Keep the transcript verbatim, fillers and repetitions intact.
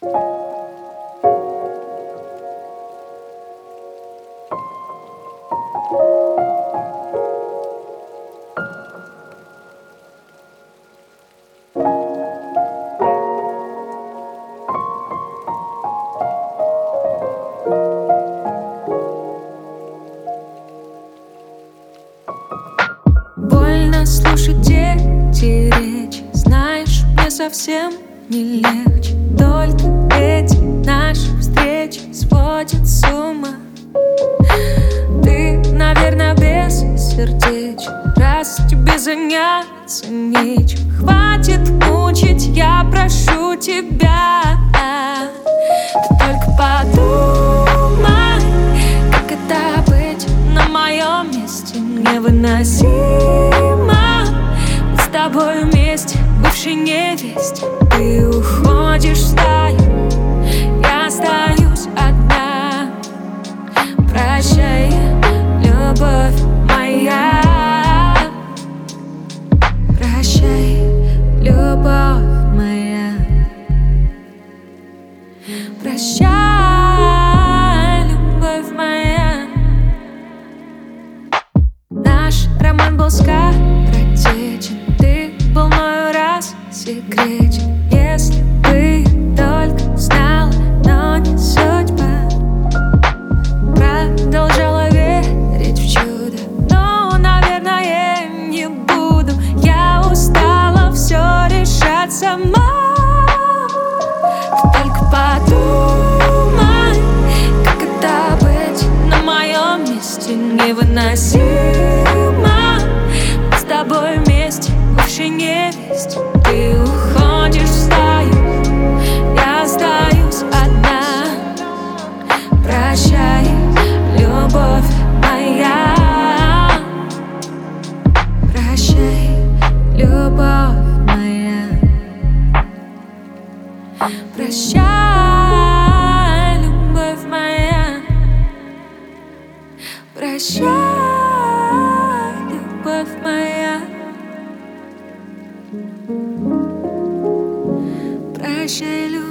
Больно слушать эти речи, знаешь, мне совсем не легче. Только эти наши встречи сводят с ума. Ты, наверное, без сердечек, раз тебе заняться нечем. Хватит мучить, я прошу тебя. Ты только подумай, как это быть на моем месте. Невыносимо быть с тобой вместе, бывшей невесте. Ты уходишь в стаю, я остаюсь одна. Прощай, любовь моя. Прощай, любовь моя. Прощай, любовь моя. Наш роман был скоротечен, ты был мною раз секретен. Если бы только знала, но не судьба. Продолжала верить в чудо, но, наверное, не буду. Я устала все решать сама. Ты только подумай, как это быть на моем месте. Невыносимо быть с тобой вместе, бывшей невесте. Ты уходишь в стаю, я остаюсь одна. Прощай, любовь моя. Прощай, любовь моя. Прощай, любовь моя. Прощай, любовь моя. Прощай, любовь.